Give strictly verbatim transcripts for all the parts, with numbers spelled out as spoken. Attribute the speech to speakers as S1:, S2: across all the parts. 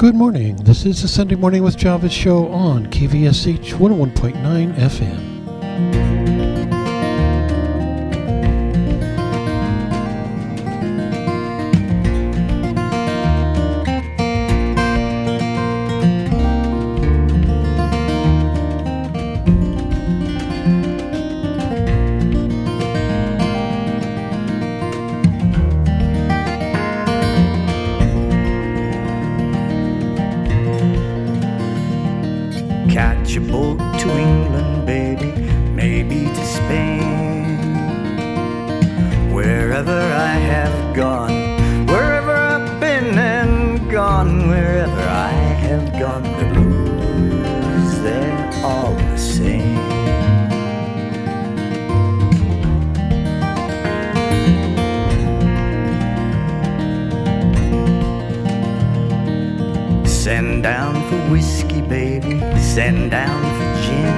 S1: Good morning. This is the Sunday Morning with Jarvis show on K V S H one oh one point nine F M.
S2: Catch a boat to England, baby, maybe to Spain. Wherever I have gone, wherever I've been and gone, wherever I have gone, the blues, they're all the same. Send down for whiskey, baby, send down for gin.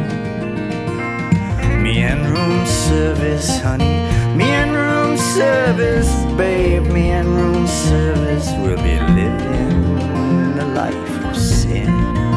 S2: Me and room service, honey, me and room service, babe, me and room service. We'll be living the life of sin.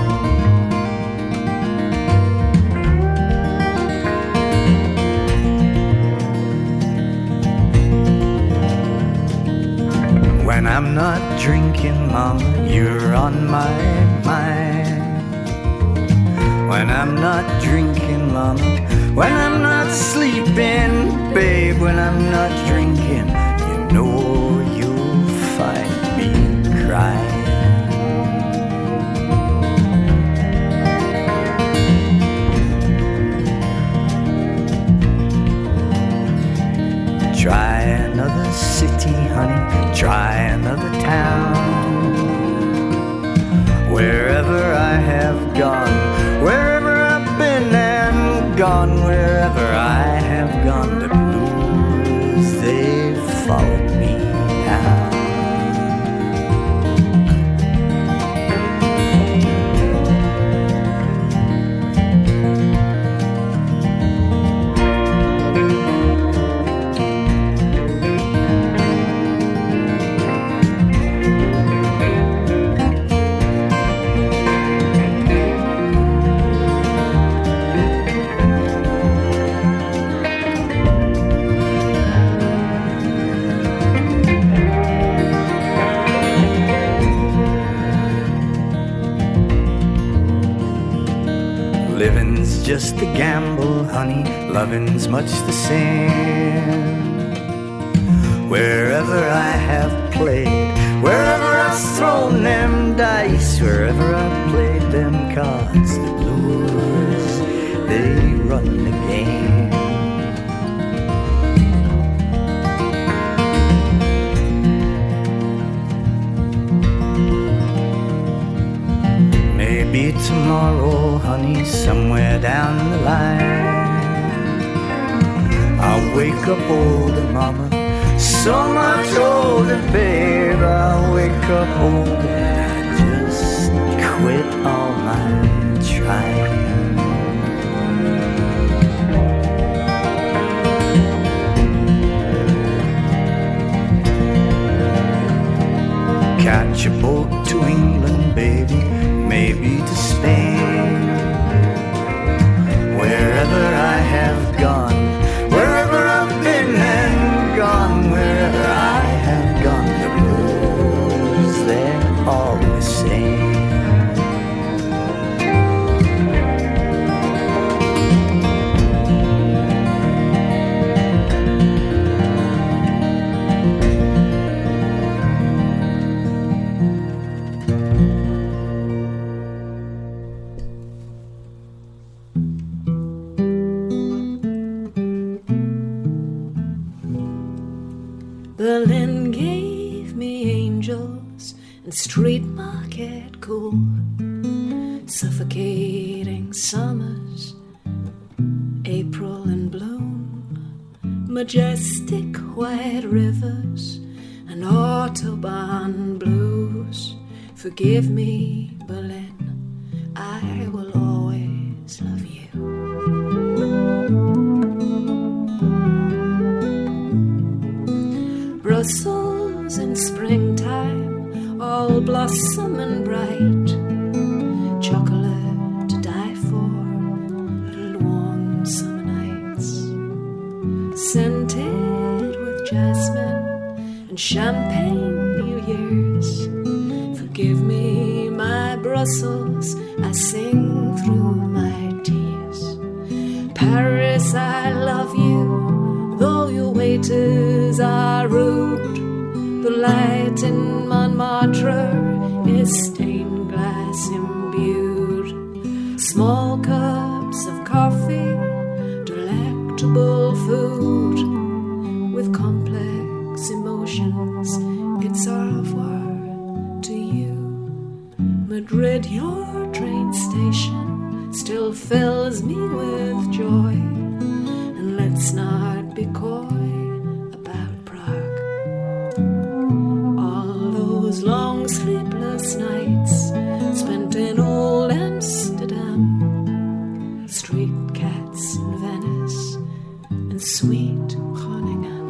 S2: When I'm not drinking, mama, you're on my mind. When I'm not drinking, mama, when I'm not sleeping, babe, when I'm not drinking, you know you'll find me crying. Try another city, honey, try another town. Wherever I have gone, wherever I've been and gone, wherever I have gone, the blues, they've followed me now. Living's just a gamble, honey, loving's much the same. Wherever I have played, wherever I've thrown them dice, wherever I've played them cards, the blues, they run the game. Maybe tomorrow, honey, somewhere down the line, I'll wake up older, mama, so much older, babe. I'll wake up older and I just quit all my trying. Catch a boat to England, baby, maybe to Spain. Wherever I have gone, wherever I've been and gone, wherever I have gone, the blues, they're all the same.
S3: Berlin gave me angels and street market cool, suffocating summers, April in bloom, majestic white rivers and Autobahn blues. Forgive me, Berlin, I will always love you. Brussels in springtime, all blossom and bright, chocolate to die for, and warm summer nights, scented with jasmine and champagne New Year's. Forgive me, my Brussels, I sing through my tears. Paris, I love you, though your waiters are rude. The light in Montmartre is stained glass imbued. Small cups of coffee, delectable food. With complex emotions, it's au revoir to you. Madrid, your train station still fills me with joy. And let's not be coy about Prague. All those long sleepless nights spent in old Amsterdam, street cats in Venice and sweet Groningen.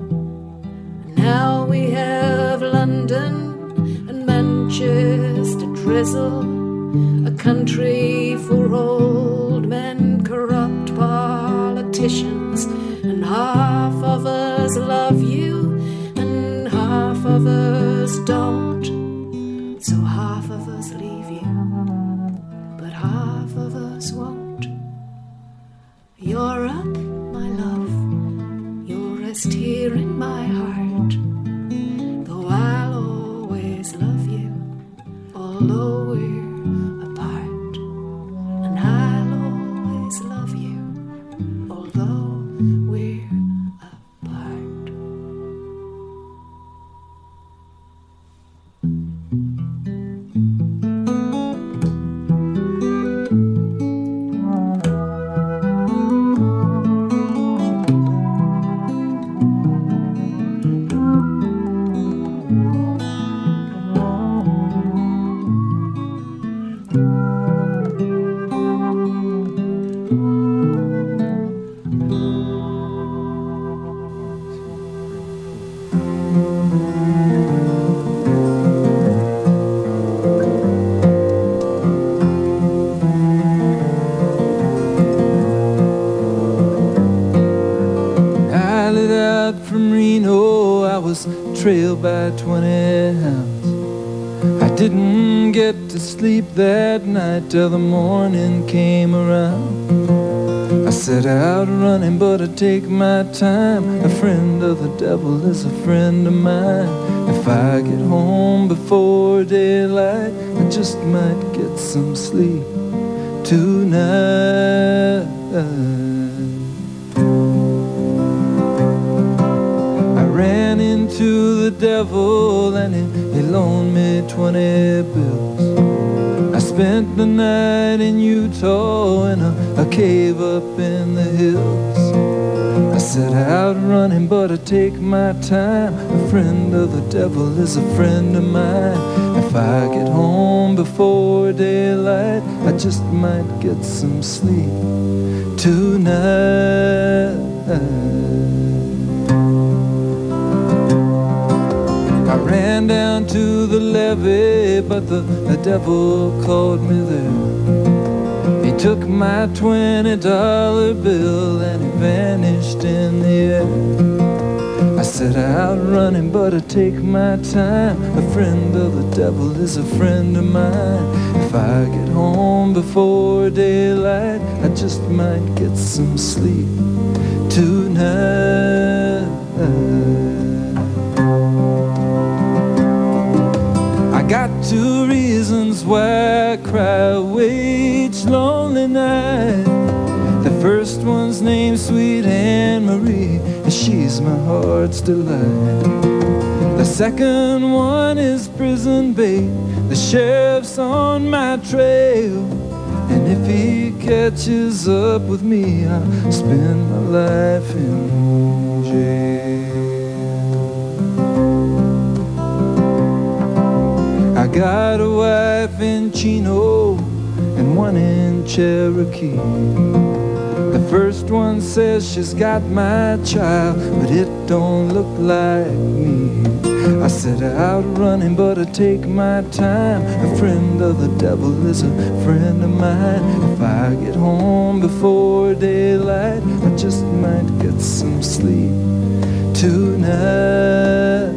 S3: Now we have London and Manchester drizzle, a country for old men, corrupt politicians, and half of us love you and half of us don't. So half of us leave you, but half of us won't. You're up, my love, you'll rest here in my heart, though I'll always love you, although we're apart. And I'll always love you, although we're apart.
S4: Trailed by twenty hounds. I didn't get to sleep that night till the morning came around. I set out running, but I take my time. A friend of the devil is a friend of mine. If I get home before daylight, I just might get some sleep tonight. Ran into the devil and he, he loaned me twenty bills. I spent the night in Utah in a, a cave up in the hills. I set out running, but I take my time. A friend of the devil is a friend of mine. If I get home before daylight, I just might get some sleep tonight. I ran down to the levee, but the, the devil caught me there. He took my twenty dollar bill and he vanished in the air. I set out running, but I take my time. A friend of the devil is a friend of mine. If I get home before daylight, I just might get some sleep tonight. Got two reasons why I cry away each lonely night. The first one's named Sweet Anne Marie, and she's my heart's delight. The second one is prison bait. The sheriff's on my trail, and if he catches up with me, I'll spend my life in jail. I got a wife in Chino and one in Cherokee. The first one says she's got my child, but it don't look like me. I set out running, but I take my time. A friend of the devil is a friend of mine. If I get home before daylight, I just might get some sleep tonight.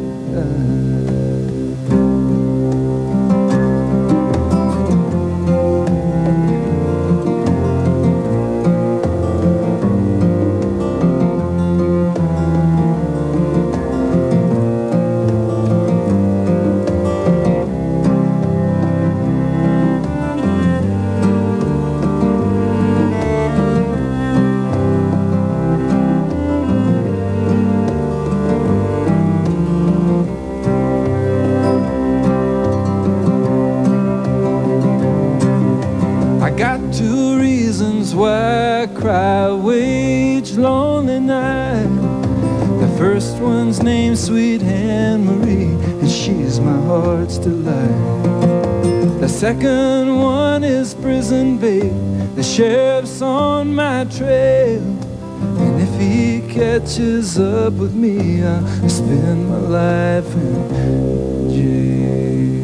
S4: Why I cry, wage lonely night. The first one's named Sweet Anne Marie, and she's my heart's delight. The second one is Prison Babe, the sheriff's on my trail. And if he catches up with me, I'll spend my life in jail.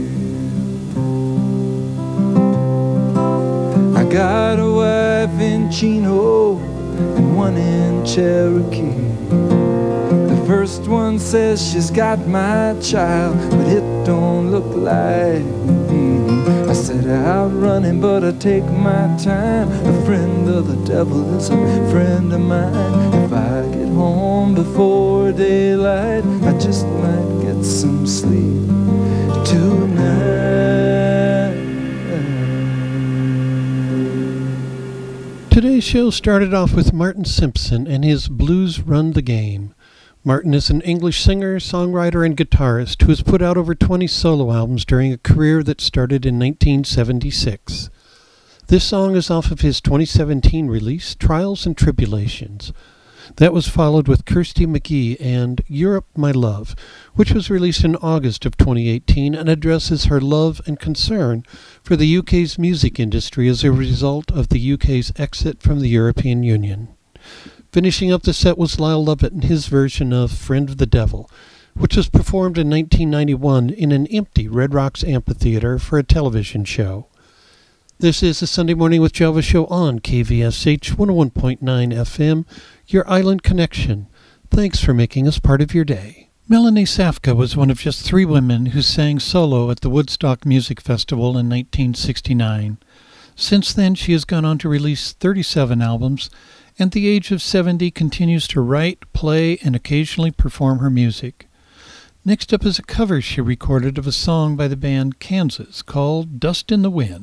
S4: I got a wife in Chino and one in Cherokee. The first one says she's got my child, but it don't look like me. I set out running, but I take my time. A friend of the devil is a friend of mine. If I get home before daylight, I just might get some sleep tonight.
S1: Today's show started off with Martin Simpson and his Blues Run the Game. Martin is an English singer, songwriter, and guitarist who has put out over twenty solo albums during a career that started in nineteen seventy-six. This song is off of his twenty seventeen release, Trials and Tribulations. That was followed with Kirsty McGee and Europe, My Love, which was released in August of twenty eighteen and addresses her love and concern for the U K's music industry as a result of the U K's exit from the European Union. Finishing up the set was Lyle Lovett and his version of Friend of the Devil, which was performed in nineteen ninety-one in an empty Red Rocks amphitheater for a television show. This is the Sunday Morning with Java show on K V S H one oh one point nine F M, your island connection. Thanks for making us part of your day. Melanie Safka was one of just three women who sang solo at the Woodstock Music Festival in nineteen sixty-nine. Since then, she has gone on to release thirty-seven albums, and at the age of seventy continues to write, play, and occasionally perform her music. Next up is a cover she recorded of a song by the band Kansas called Dust in the Wind.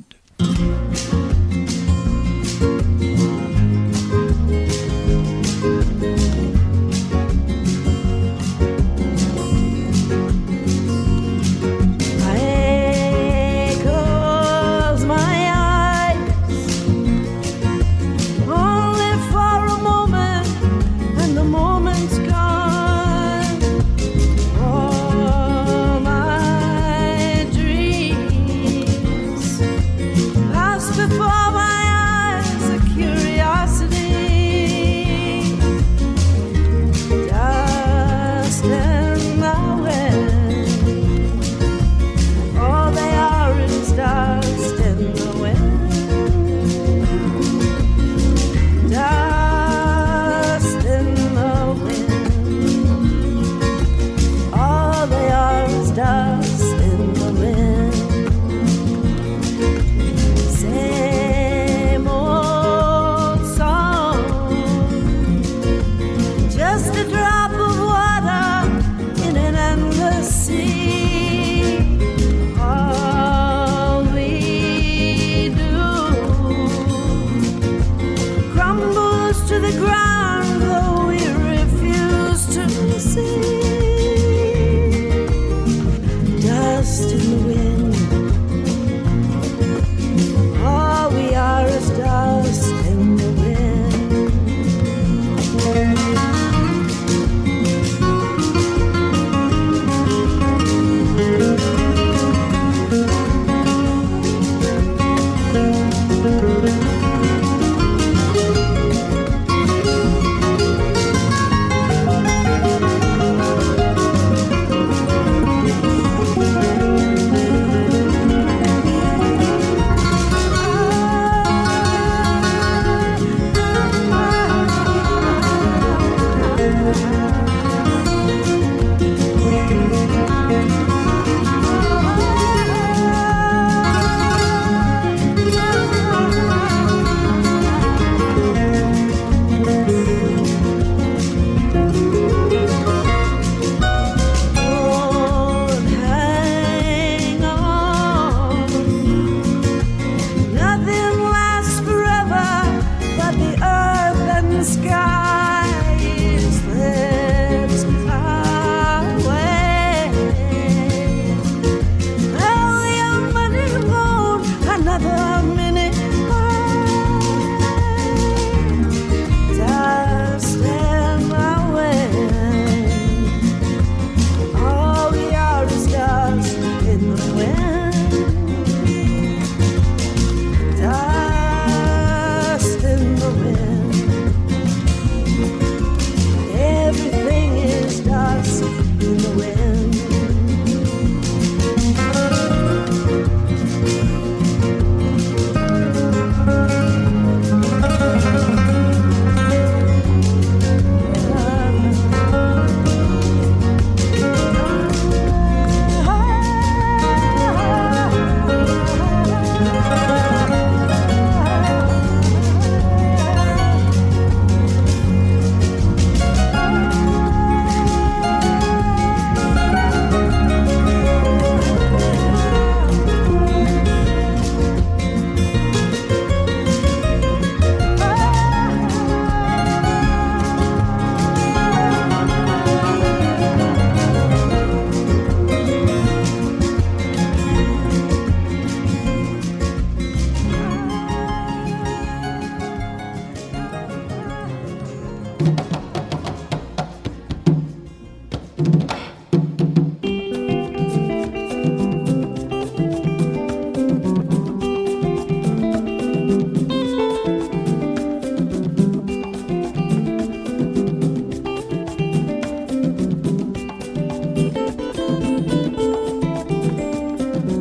S5: Just a drop of water in an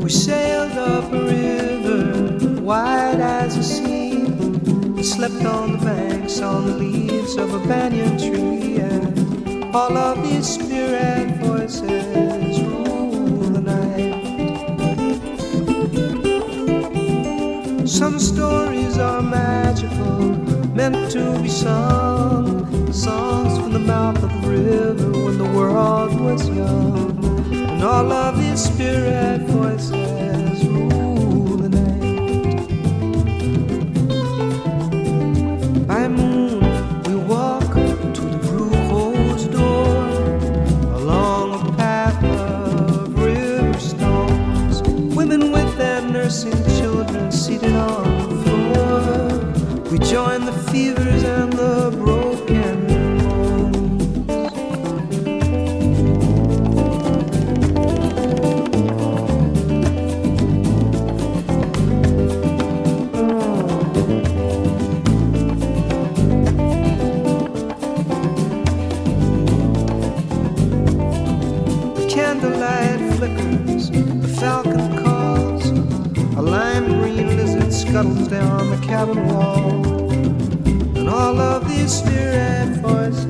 S5: We sailed up a river, wide as a sea. We slept on the banks, on the leaves of a banyan tree. And all of these spirit voices rule the night. Some stories are magical, meant to be sung. Songs from the mouth of the river when the world was young. And all of these spirit voices rule the night. By moon we walk to the Brucho's door, along a path of river stones. Women with their nursing children seated on the floor. We join the fevers and the broken scuttles down the cabin wall, and all of these spirit voices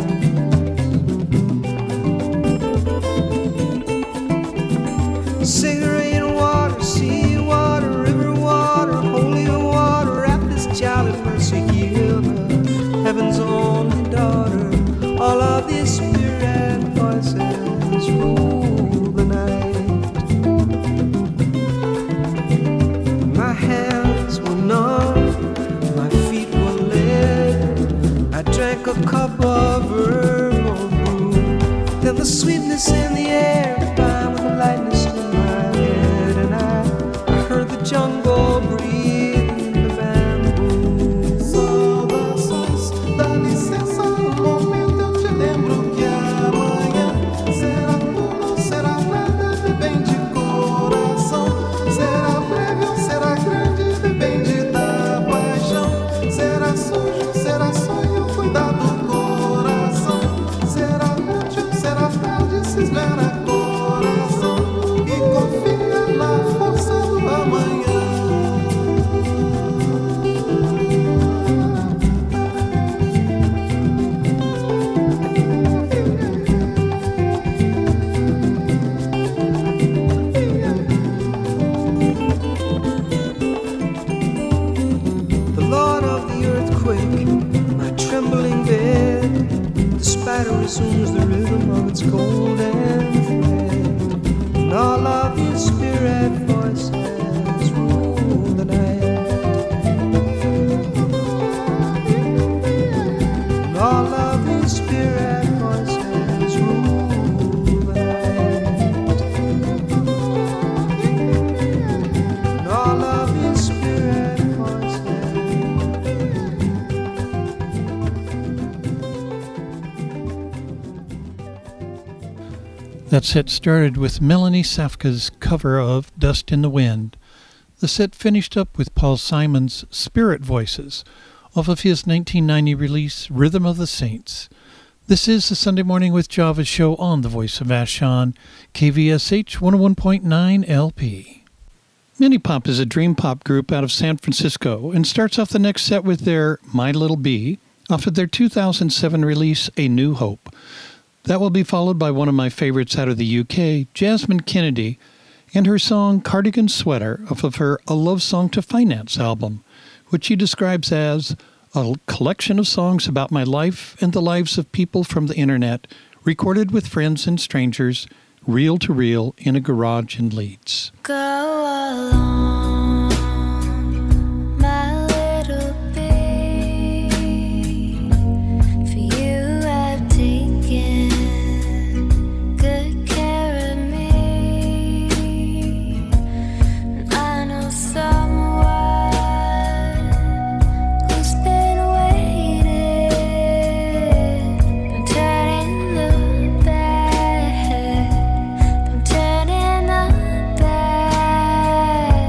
S5: sing rain water, sea water, river water, holy water, wrap this child in mercy, heal her, heaven's only daughter. All of these spirit voices rule the night. My hands were numb, my feet were lead. I drank a cup of herbal brew. Then the sweetness in the air combined with the lightness in my head, and I, I heard the jungle breathing in the bamboo.
S6: Saudações, dá licença um momento, eu te lembro que amanhã será tudo, será nada, depende de coração. Será breve ou será grande, depende da paixão. Será sujo, será sonho, cuidar do coração. Será útil, será tarde, se esmera coração e confia na força do amanhã.
S5: The Lord of the earthquake, my trembling bed. The spider resumes the rhythm of its golden thread, and all of his spirit voices rule the night. And all of his spirit voices rule the night. And all of his spirit voices.
S1: That set started with Melanie Safka's cover of Dust in the Wind. The set finished up with Paul Simon's Spirit Voices off of his nineteen ninety release Rhythm of the Saints. This is the Sunday Morning with Java show on the Voice of Vashon, K V S H one oh one point nine L P. Minipop is a dream pop group out of San Francisco and starts off the next set with their My Little Bee off of their two thousand seven release A New Hope. That will be followed by one of my favorites out of the U K, Jasmine Kennedy, and her song Cardigan Sweater off of her A Love Song to Finance album, which she describes as a collection of songs about my life and the lives of people from the internet, recorded with friends and strangers, reel to reel in a garage in Leeds.
S7: Go along, my little bee, for you have taken good care of me. And I know someone who's been waiting, been turning the bed, been turning the bed.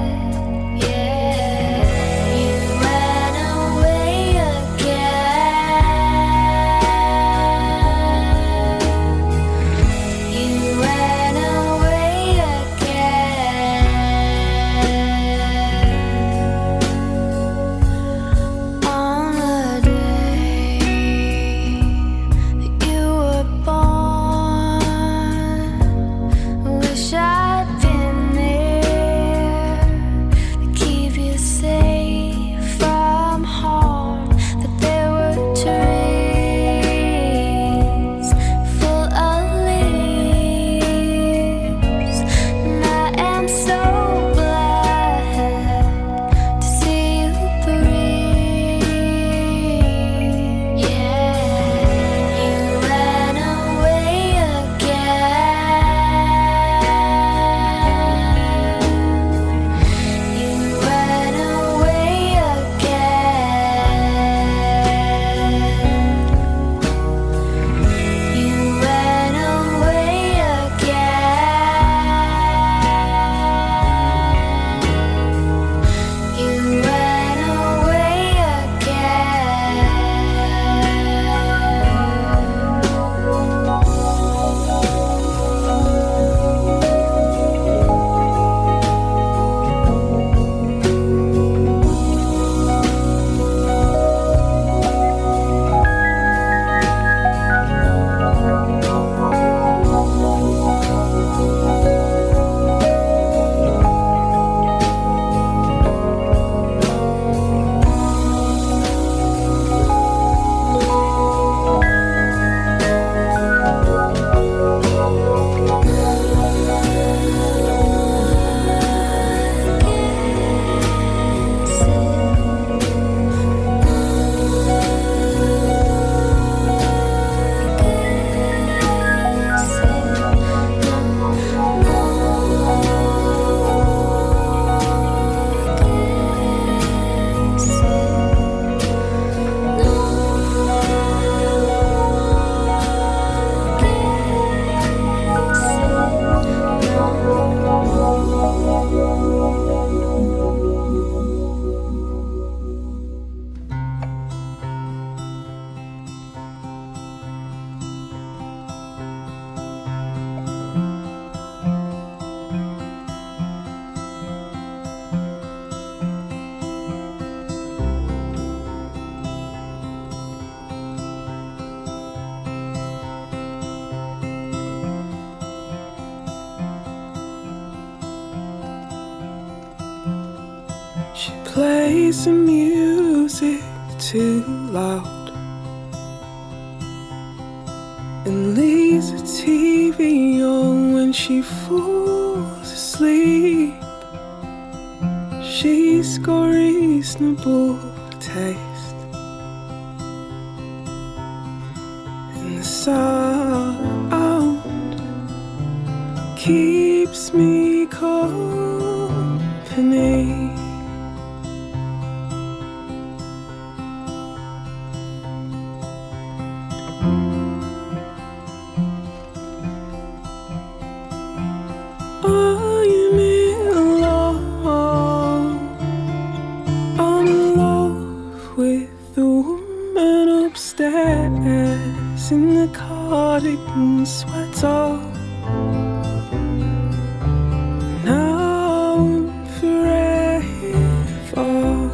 S8: She plays the music too loud and leaves the T V on when she falls asleep. She's got reasonable taste, and the sound keeps me company. In the cardigan sweater, now and forever.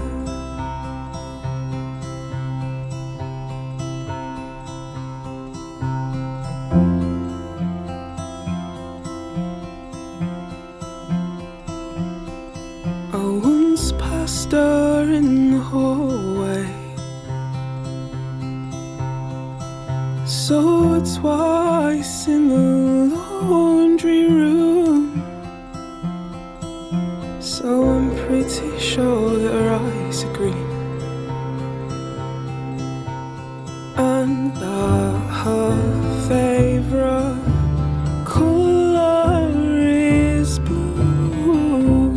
S8: I once passed her in the hallway, saw her twice in the laundry room, so I'm pretty sure that her eyes are green and that her favorite color is blue.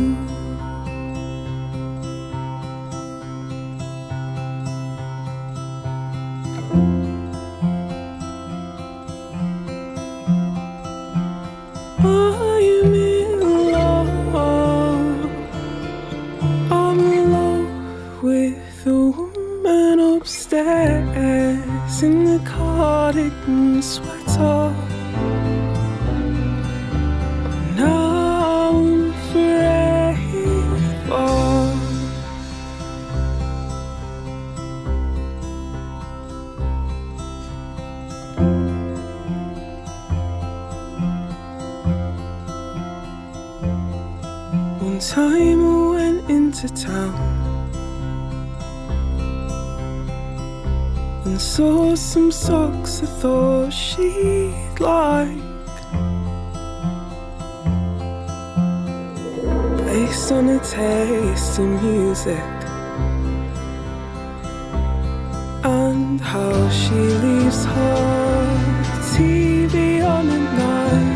S8: I am in love, I'm in love with the woman upstairs in the cardigan sweater, now and forever. One time I went into town and saw some socks I thought she'd like, based on her taste in music and how she leaves her T V on at night.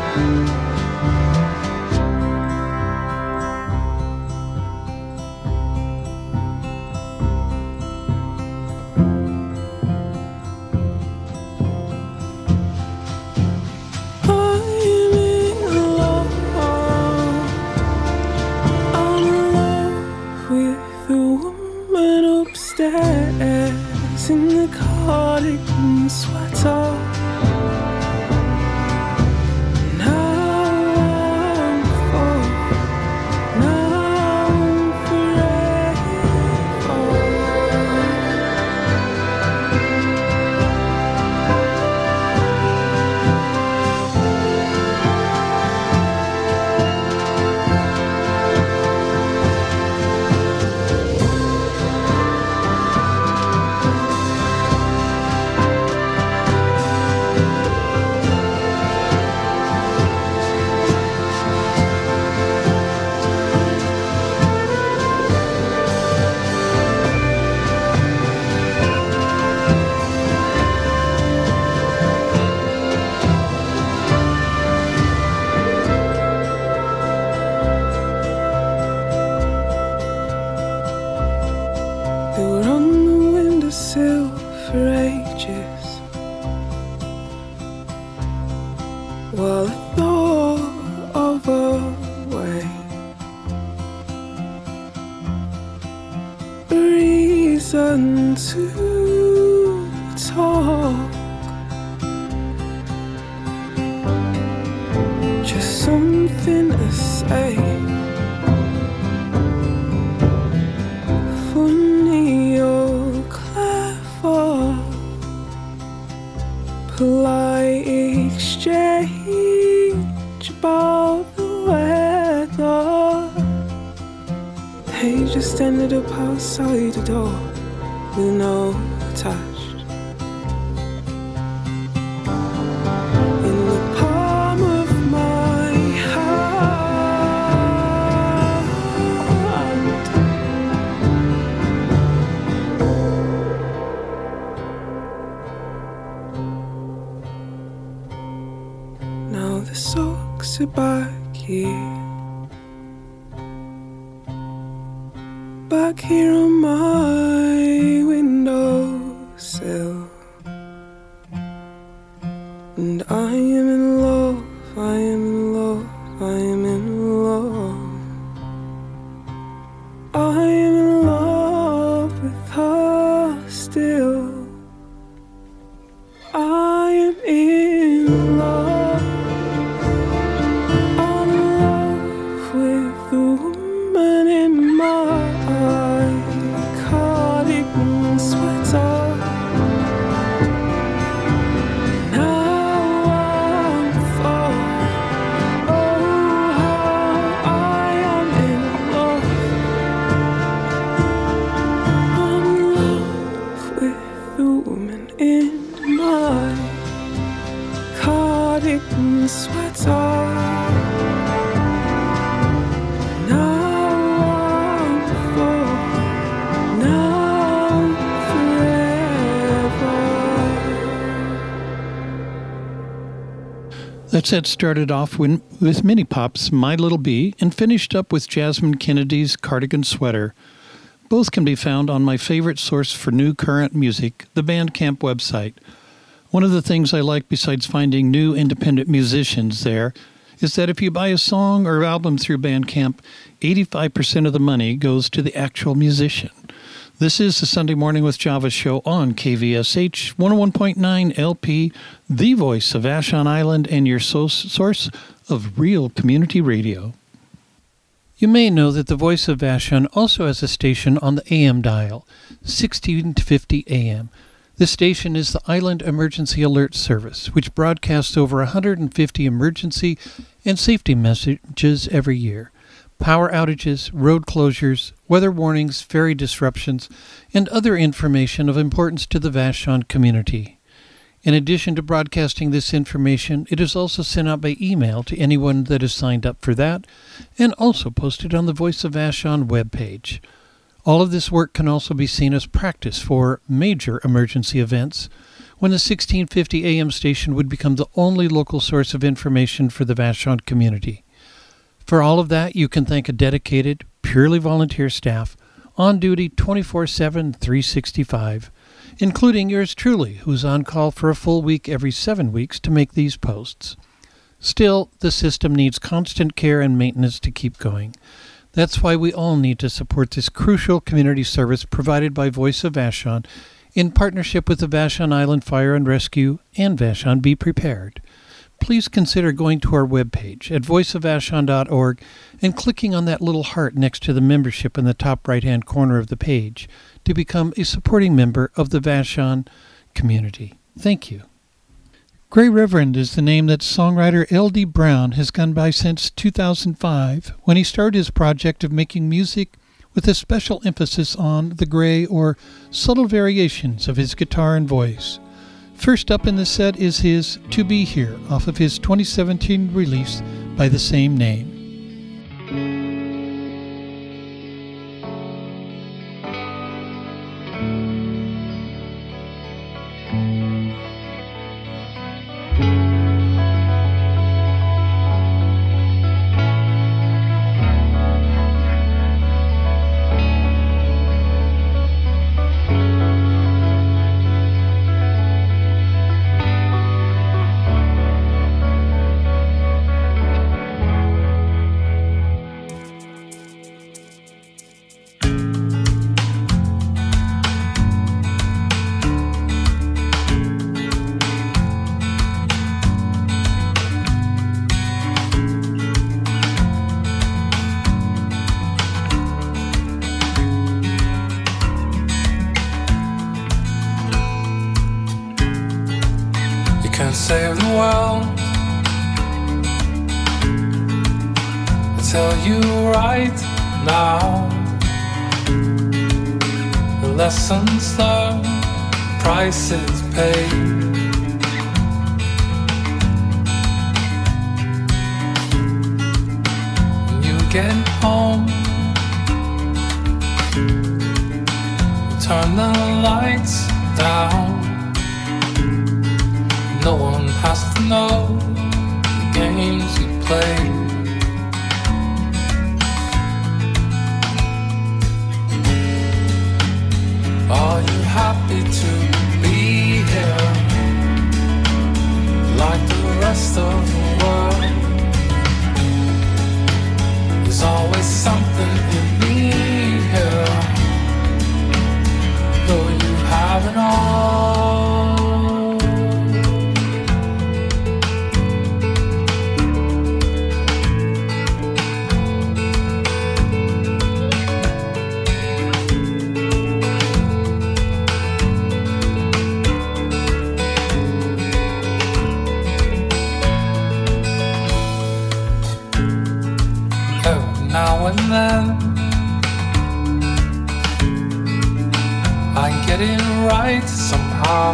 S8: In the cardigan sweater, now I'm for, now I'm forever. They were on the windowsill for ages, while I thought of a way, a reason to talk, just something to say. Polite exchange about the weather, He just ended up outside the door with no touch. In the palm of my hand. Now the socks are back here. Back here on my windowsill, and I am in love, I am in love, I am in love. I am in love with her still. I am in love. I'm in love with the woman in my cardigan sweater. Now I'm far. Oh, how I am in love. I'm in love with the woman in my cardigan sweater.
S1: That set started off when, with Mini Pop's My Little Bee and finished up with Jasmine Kennedy's Cardigan Sweater. Both can be found on my favorite source for new current music, the Bandcamp website. One of the things I like besides finding new independent musicians there is that if you buy a song or album through Bandcamp, eighty-five percent of the money goes to the actual musician. This is the Sunday Morning with Java show on K V S H one oh one point nine L P, the voice of Vashon Island and your so- source of real community radio. You may know that the voice of Vashon also has a station on the A M dial, sixteen fifty A M. This station is the Island Emergency Alert Service, which broadcasts over one hundred fifty emergency and safety messages every year. Power outages, road closures, weather warnings, ferry disruptions, and other information of importance to the Vashon community. In addition to broadcasting this information, it is also sent out by email to anyone that is signed up for that, and also posted on the Voice of Vashon webpage. All of this work can also be seen as practice for major emergency events, when the sixteen fifty A M station would become the only local source of information for the Vashon community. For all of that, you can thank a dedicated, purely volunteer staff on duty twenty-four seven, three sixty-five, including yours truly, who's on call for a full week every seven weeks to make these posts. Still, the system needs constant care and maintenance to keep going. That's why we all need to support this crucial community service provided by Voice of Vashon in partnership with the Vashon Island Fire and Rescue and Vashon Be Prepared. Please consider going to our webpage at voice of vashon dot org and clicking on that little heart next to the membership in the top right-hand corner of the page to become a supporting member of the Vashon community. Thank you. Gray Reverend is the name that songwriter L D Brown has gone by since two thousand five, when he started his project of making music with a special emphasis on the gray or subtle variations of his guitar and voice. First up in the set is his To Be Here off of his twenty seventeen release by the same name.
S9: Save the world. I tell you right now, lessons learned, prices paid. When you get home, turn the lights down. No one has to know the games you play. Are you happy to be here like the rest of the world? There's always something you need here, though you have it all. Now and then I get it right somehow.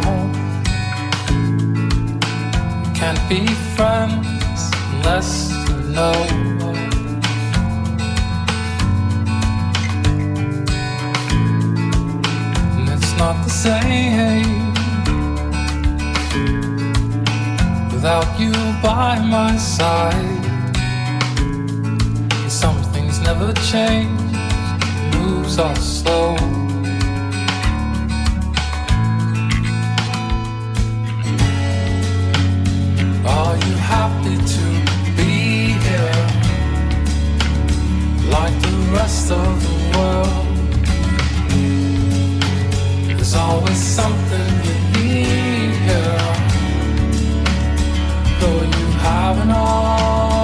S9: We can't be friends unless you know. And it's not the same without you by my side. Never change, moves are slow. Are you happy to be here like the rest of the world? There's always something you need here, though you haven't all.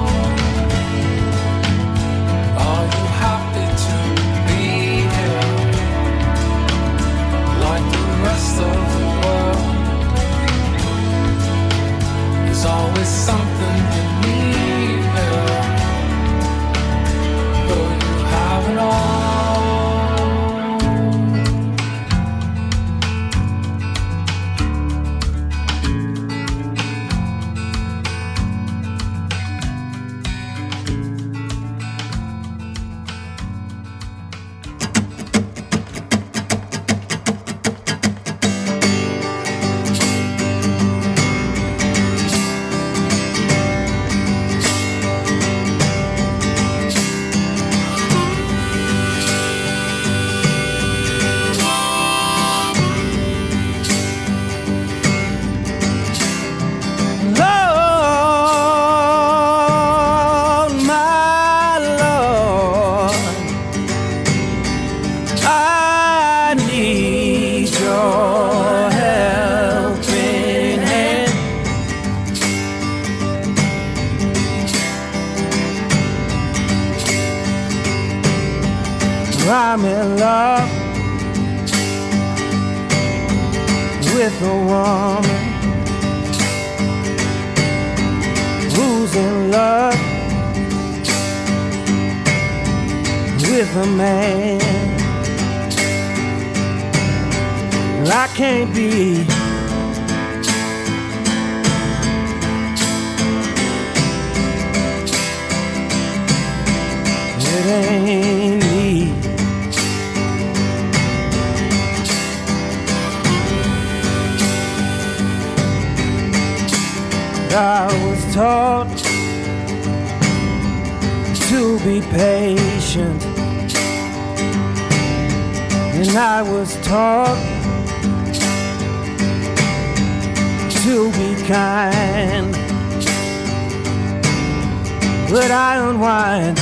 S9: There's always something you need here, though you have it all.
S5: I'm in love with a woman who's in love with a man. I can't be it ain't me. I was taught to be patient, and I was taught to be kind, but I unwind.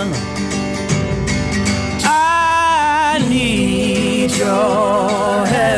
S5: Your head.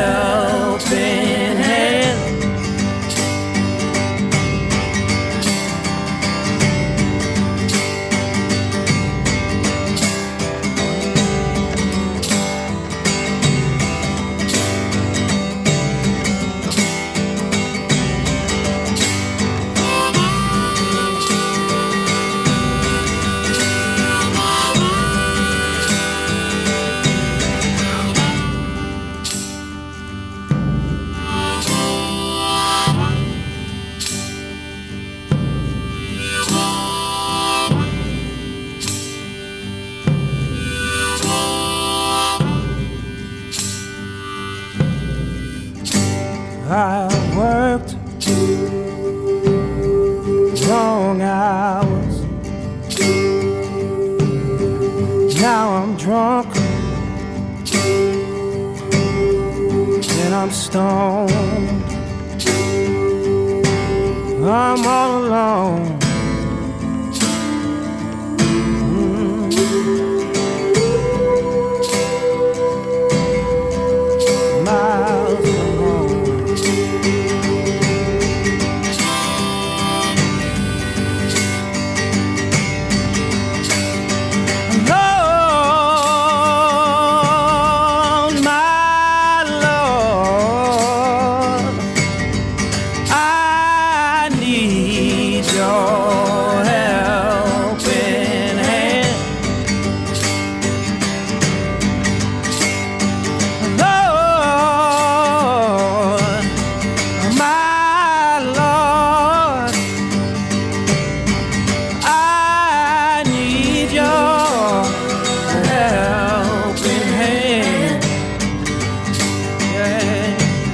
S4: I've worked long hours. Now I'm drunk and I'm stoned. I'm all alone. Mm. Miles from home. Lord, my Lord, I need your helping hand. Lord, my Lord, I need your helping hand. Yeah.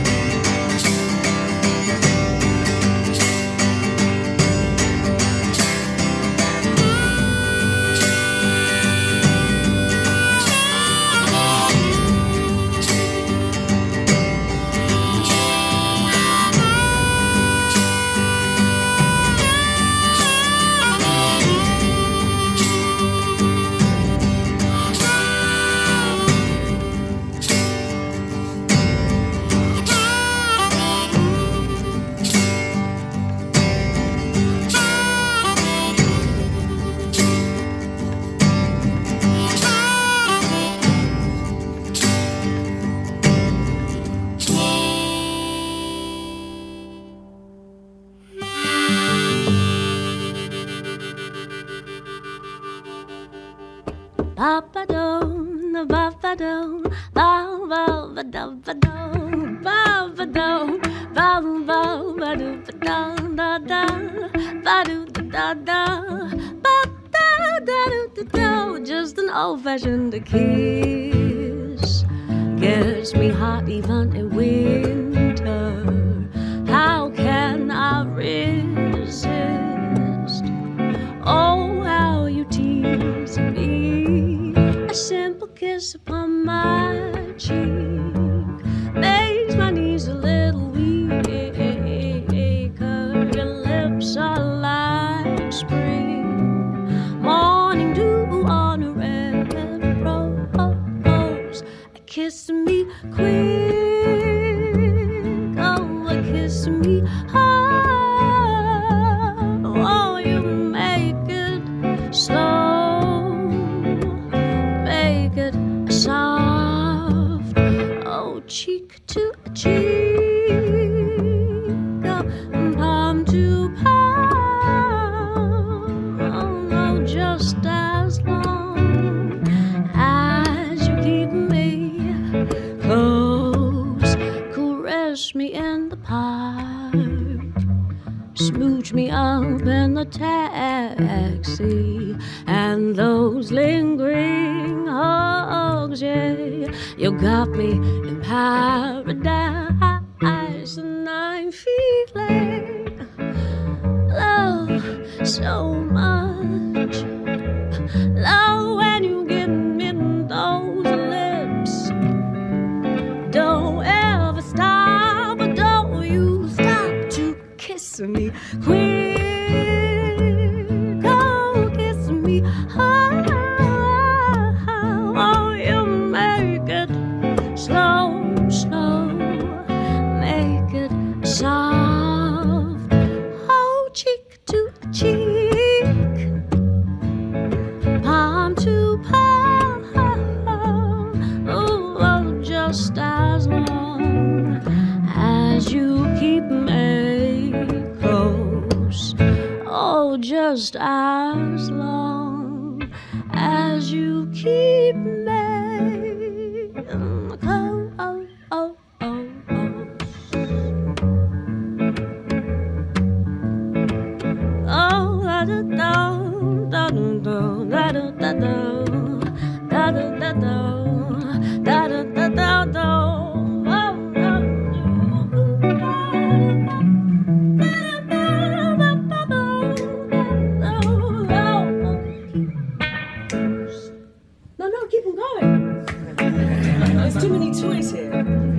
S10: Ba-ba-dum, ba-ba-dum, ba-ba-ba-dum, ba-ba-dum, ba-ba-ba-dum, da-da, ba-do-da-da, ba-da-da-do-da-do. Just an old-fashioned kiss gets me hot even in winter. How can I resist? Oh, how you tease me. A simple kiss upon my cheek makes my knees a little weaker. Your lips are like spring morning dew on a red rose. A kiss me quick, oh, a kiss me hard. Oh, you make it slow, make it soft. Oh, cheek to cheek, oh, palm to palm. Oh, no, just as long as you keep me close, caress me in the park, smooch me up in the taxi, and those lingering hugs, yeah. You got me in paradise, and I'm feeling love so much. Love when you give me those lips. Don't ever stop, but don't you stop to kiss me quick. Oh, kiss me hard. Oh, you make it slow, slow, make it soft. Oh, cheek to cheek, palm to palm. Oh, oh, just as long as you keep me close. Oh, just as long as you keep me close. Oh, oh, oh, oh. Oh, da da da da da da da da da da da da da da da da da.
S11: too many toys here.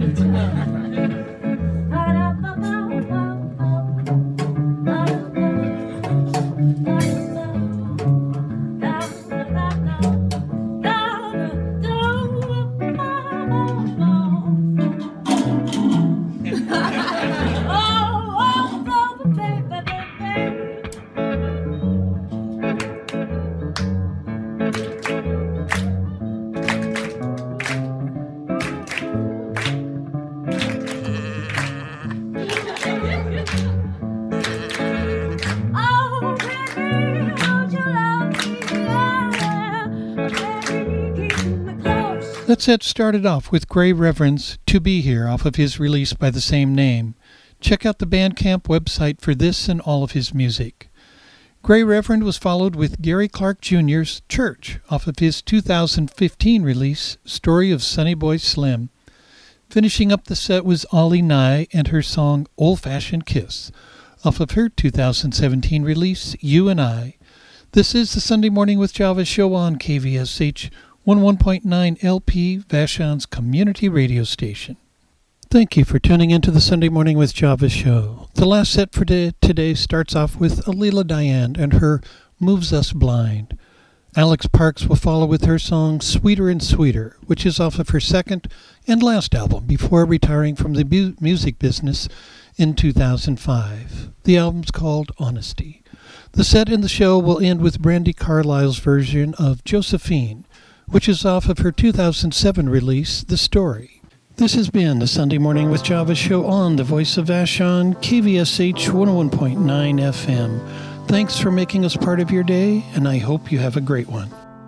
S1: That set started off with Gray Reverend's To Be Here off of his release by the same name. Check out the Bandcamp website for this and all of his music. Gray Reverend was followed with Gary Clark Junior's Church off of his two thousand fifteen release, Story of Sonny Boy Slim. Finishing up the set was Ollie Nye and her song Old Fashioned Kiss off of her two thousand seventeen release, You and I. This is the Sunday Morning with Java show on K V S H one oh one point nine L P, Vashon's community radio station. Thank you for tuning into the Sunday Morning with Java show. The last set for today starts off with Alila Diane and her Moves Us Blind. Alex Parks will follow with her song Sweeter and Sweeter, which is off of her second and last album before retiring from the mu- music business in two thousand five. The album's called Honesty. The set in the show will end with Brandi Carlile's version of Josephine, which is off of her two thousand seven release, The Story. This has been the Sunday Morning with Java show on the Voice of Vashon, K V S H one oh one point nine F M. Thanks for making us part of your day, and I hope you have a great one.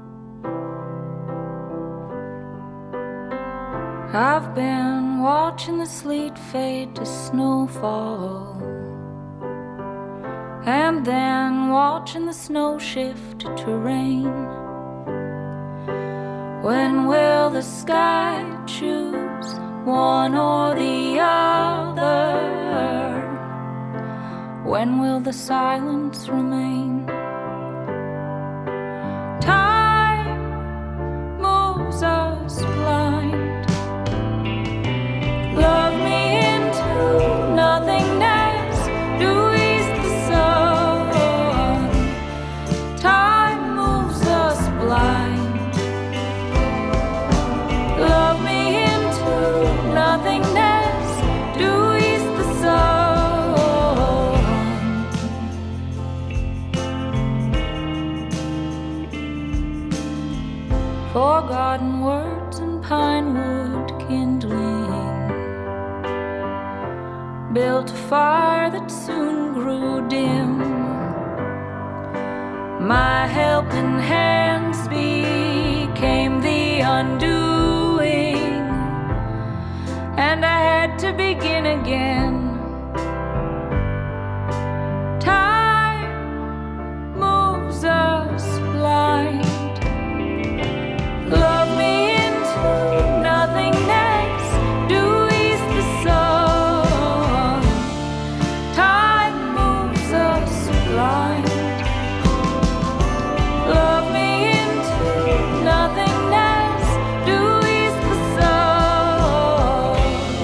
S12: I've been watching the sleet fade to snowfall, and then watching the snow shift to rain. When will the sky choose one or the other? When will the silence remain? Time moves us blind. Love me into nothingness, to ease the sun. Time moves us blind. Love me into nothingness, to ease the sun. Forgotten words and pine wood kindling built a fire that soon grew dim. My helping hands became the undoing, and I had to begin again. Time moves us blind. Love me into nothingness, to ease the sun. Time moves us blind. Love me into nothingness, to ease the sun.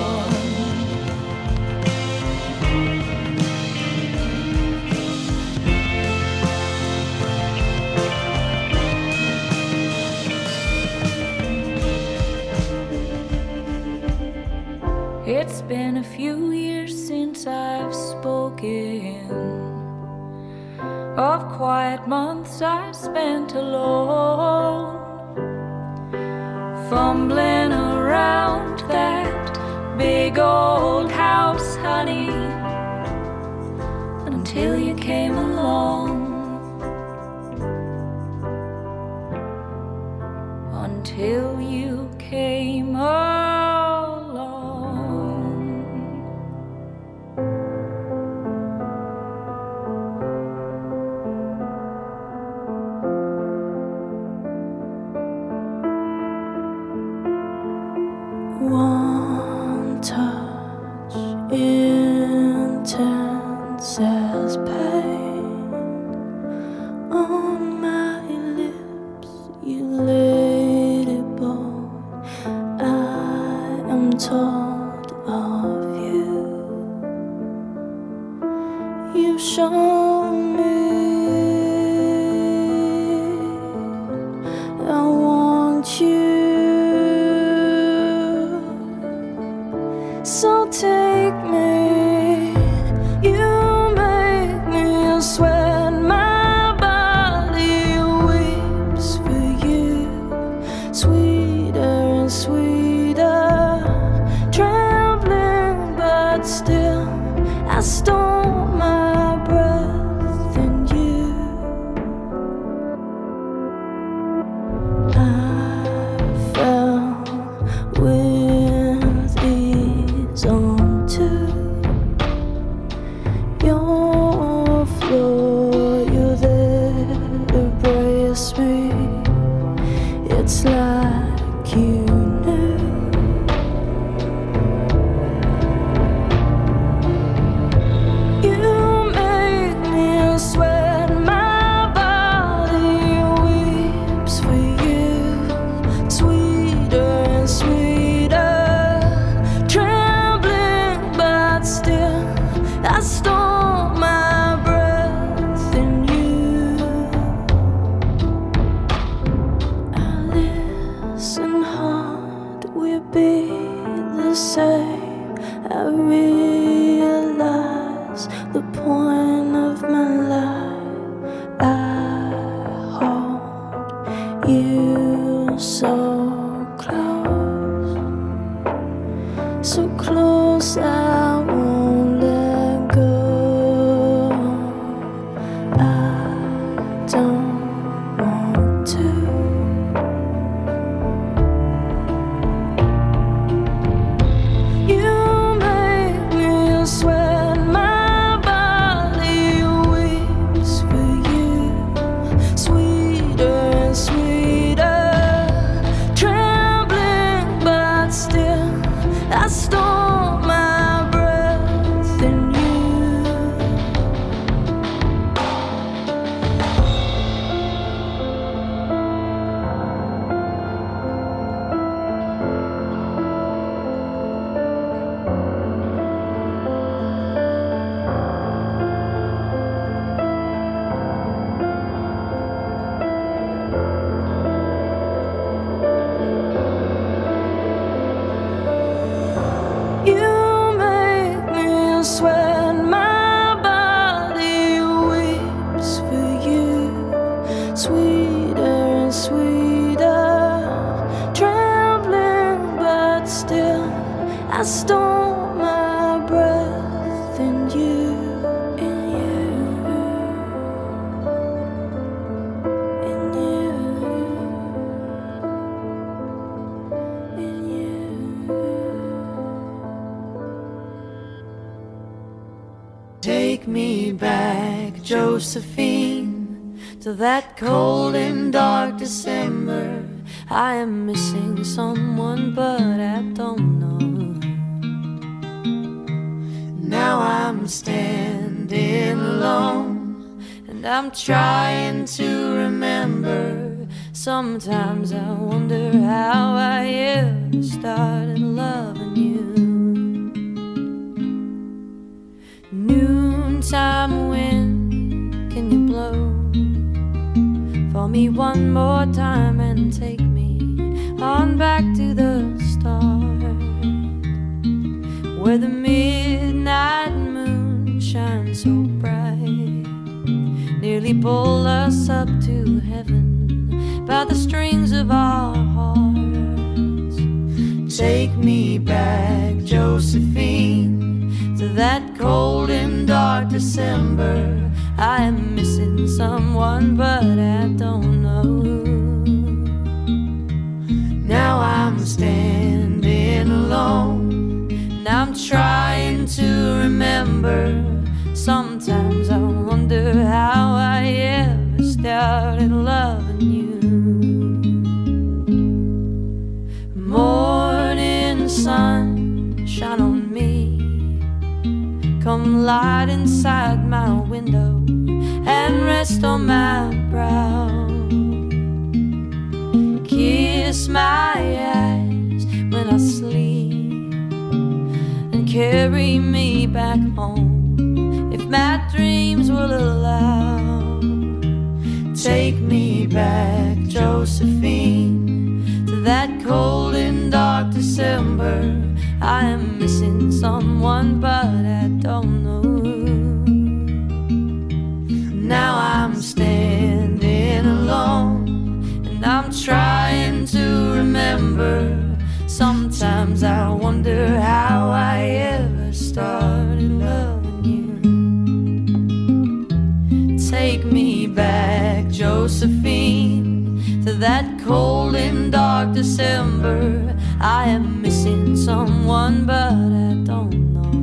S12: It's been a few years since I've spoken of quiet months I spent alone, fumbling around that big old house, honey, until you came along. Until you came along.
S7: One touch intense as pain on my lips, you laid it bold. I told of you. You've shown me I want you. So take me, you make me sweat, my body weeps for you. Sweeter and sweeter, trembling but still I stole my breath in you. I fell with ease onto your floor. You're there to brace me. It's like you knew. You make me sweat, my body weeps for you. Sweeter and sweeter, trembling but still I stole my breath in you. I listen hard, we'll be the same. I realize the point of my life. I hold you so close, so close I won't let go. I don't want to. You make me sweat, my body weeps for you. Sweeter and sweeter, trembling but still I stole my breath in you. You make me sweat, my body weeps for you. Sweeter and sweeter, trembling but still I stole my breath in you, in you, in you, in you.
S2: Take me back, Josephine, to that cold and dark December.
S10: I am missing someone, but I don't know.
S2: Now I'm standing alone,
S10: And I'm trying to remember. Sometimes I wonder how I ever started loving you. Noontime wind, can you blow for me one more time and take me on back to the start, where the midnight moon shines so bright, nearly pull us up to heaven by the strings of our hearts.
S2: take me back, Josephine,
S10: to that cold and dark December. I am missing someone, but I don't know who.
S2: Now I'm standing alone,
S10: and I'm trying to remember. Sometimes I wonder how I ever started loving you. Morning sun, shine on me. Come light inside my window and rest on my brow. Kiss my eyes when I sleep carry me back home if my dreams will allow. Take me back, Josephine, to that cold and dark December. I am missing someone, but I don't know who. Now I'm standing alone, and I'm trying to remember. Sometimes I wonder how I ever started loving you. Take me back, Josephine, to that cold and dark December. I am missing someone, but I don't know.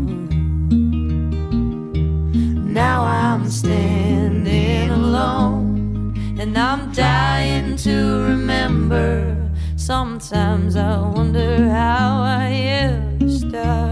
S10: Now I'm standing alone, and I'm dying to remember. Sometimes I wonder how I ever started.